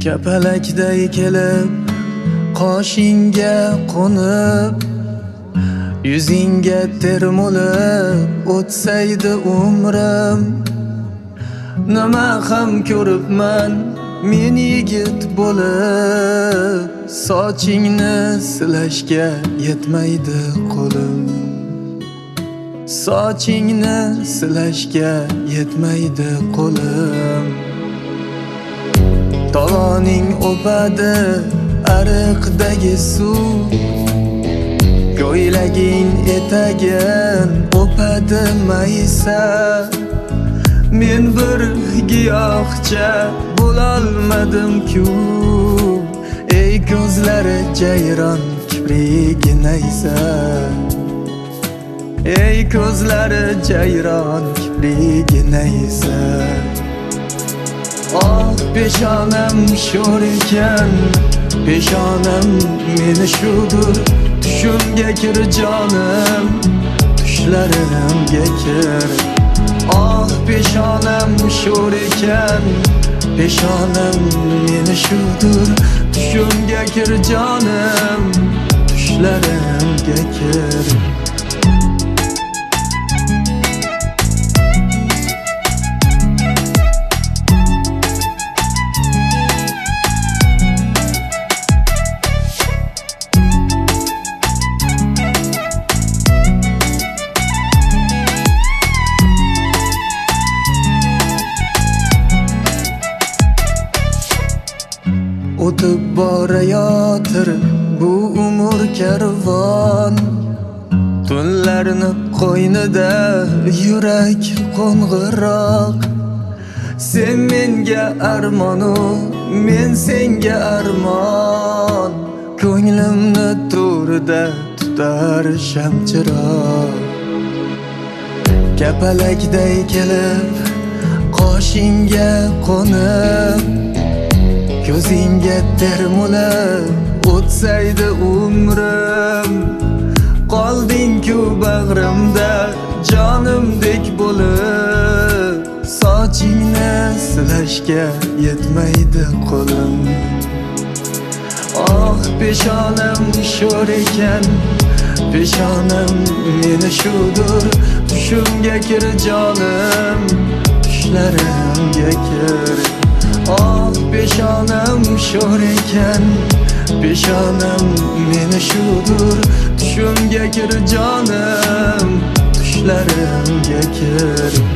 Kapalakday kelib qoshingga qo'nib, yuzingga termulib o'tsaydi umrim. Nima ham ko'ribman men yigit bo'lib, sochingni silashga yetmaydi qo'lim. Sochingni silashga yetmaydi qo'lim. Tovoning o'padi ariqdagi suv, ko'ylaging etagin o'padi maysa. Men bir giyohcha bo'lolmadim-ku, ey ko'zlari jayron kiprigi naysa. Ey ko'zlari jayron kiprigi naysa. Oh peshonam sho'r ekan, peshonam meni shudur. Tushimga kir jonim, tushlarimga kir. Oh peshonam sho'r ekan, peshonam meni shudur. Tushimga kir jonim, tushlarimga kir. O'tib borayotir bu umr karvon, tunlarni qo'ynida yurak qo'ng'iroq. Sen menga armonu, men senga armon, ko'nglimni to'rida tutar shamchiroq. Kapalakday kelib qoshingga qo'nib, ko'zingga termulib o'tsaydi umrim. Qolding-ku bag'rimda jonimdek bo'lib, sochingni silashga yetmaydi qo'lim. Oh peshonam sho'r ekan, peshonam meni shudur. Tushimga kir jonim, tushlarimga kir. Oh peshonam sho'r ekan, peshonam meni shudur. Tushimga kir jonim, tushlarimga kir.